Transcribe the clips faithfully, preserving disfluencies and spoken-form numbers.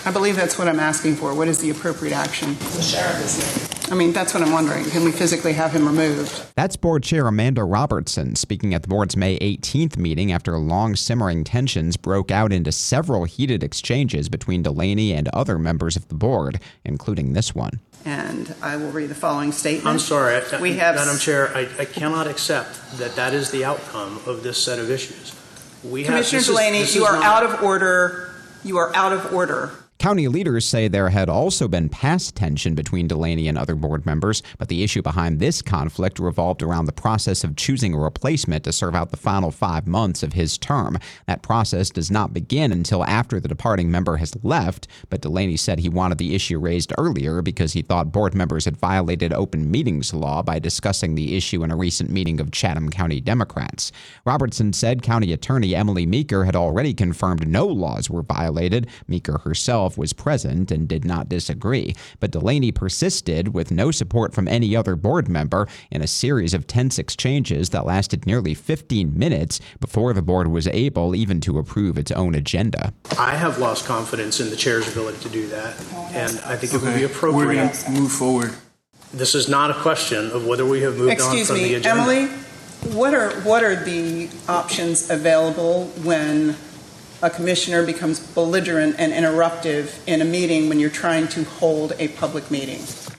I believe that's what I'm asking for. What is the appropriate action? The sheriff is here. I mean, that's what I'm wondering. Can we physically have him removed? That's Board Chair Amanda Robertson speaking at the board's May eighteenth meeting after long simmering tensions broke out into several heated exchanges between Delaney and other members of the board, including this one. And I will read the following statement. I'm sorry, I, we have Madam Chair, I, I cannot accept that that is the outcome of this set of issues. We Commissioner have, Delaney, is, you are not, out of order. You are out of order. County leaders say there had also been past tension between Delaney and other board members, but the issue behind this conflict revolved around the process of choosing a replacement to serve out the final five months of his term. That process does not begin until after the departing member has left, but Delaney said he wanted the issue raised earlier because he thought board members had violated open meetings law by discussing the issue in a recent meeting of Chatham County Democrats. Robertson said County Attorney Emily Meeker had already confirmed no laws were violated. Meeker herself was present and did not disagree, but Delaney persisted with no support from any other board member in a series of tense exchanges that lasted nearly fifteen minutes before the board was able even to approve its own agenda. I have lost confidence in the chair's ability to do that, and I think it okay. would be appropriate. We're going to move forward. This is not a question of whether we have moved Excuse on from me, the agenda. Emily, what are what are the options available when a commissioner becomes belligerent and interruptive in a meeting when you're trying to hold a public meeting?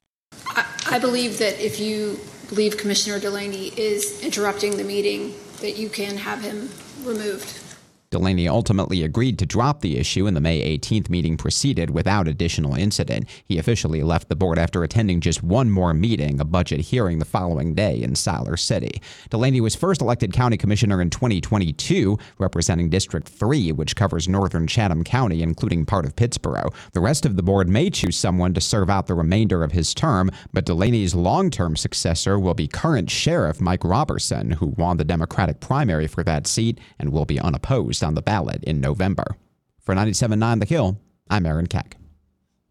I, I believe that if you believe Commissioner Delaney is interrupting the meeting, that you can have him removed. Delaney ultimately agreed to drop the issue, and the May eighteenth meeting proceeded without additional incident. He officially left the board after attending just one more meeting, a budget hearing the following day in Siler City. Delaney was first elected county commissioner in twenty twenty-two, representing District three, which covers northern Chatham County, including part of Pittsboro. The rest of the board may choose someone to serve out the remainder of his term, but Delaney's long-term successor will be current Sheriff Mike Robertson, who won the Democratic primary for that seat and will be unopposed on the ballot in November. For ninety-seven point nine The Hill, I'm Aaron Keck.